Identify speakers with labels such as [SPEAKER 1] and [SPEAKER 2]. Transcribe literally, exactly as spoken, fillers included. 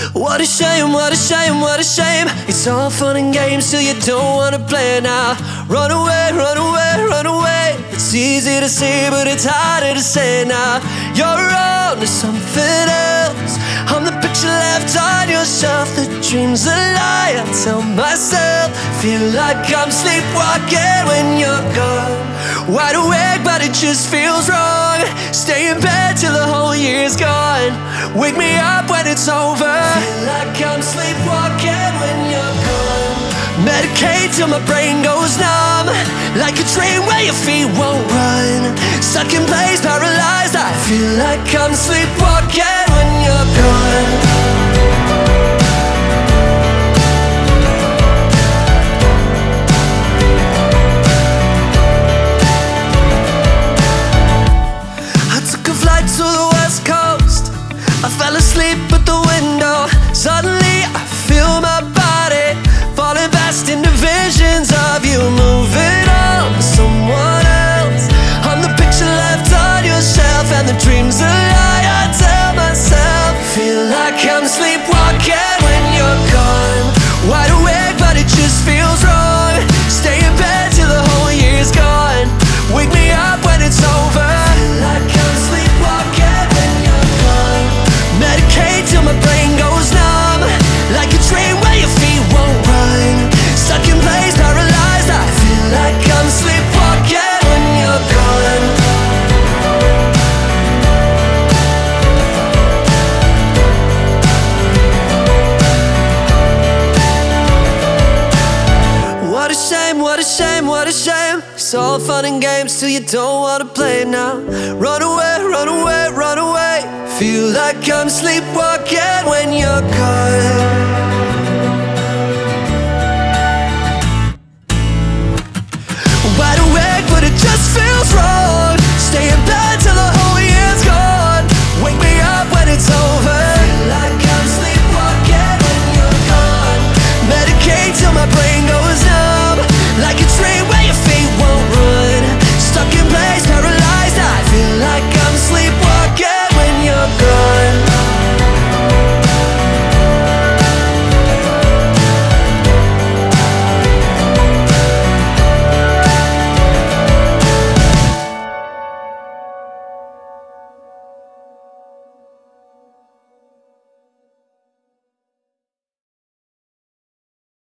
[SPEAKER 1] What a shame, what a shame, what a shame. It's all fun and games till you don't wanna play now. Run away, run away, run away. It's easy to say, but it's harder to say now. You're on to something else. I'm the picture left on your shelf. The dream's a lie, I tell myself. Feel like I'm sleepwalking when you're gone. Wide awake, but it just feels wrong. Stay in bed till the whole year's gone. Wake me up when it's over. Feel like I'm sleepwalking when you're gone. Medicate till my brain goes numb. Like a train where your feet won't run. Stuck in place, paralyzed. I feel like I'm sleepwalking when you're gone. To the west coast, I fell asleep at the window. Suddenly I feel my body falling fast into visions of you moving on to someone else. I'm the picture left on your shelf, and the dream's a lie, I tell myself. Feel like I'm sleepwalking when you're gone. Wide awake, but it just feels wrong. Stay in bed till the whole year's gone. Wake me up when it's over. Feel like I'm sleepwalking when you're gone. Medicate till my brain goes numb. Like a train where your feet won't run. Stuck in place, paralyzed. I feel like I'm sleepwalking when you're gone. What a shame, what a shame, what a shame. It's all fun and games till you don't wanna play now. Run away, run away, run away. Feel like I'm sleepwalking when you're gone.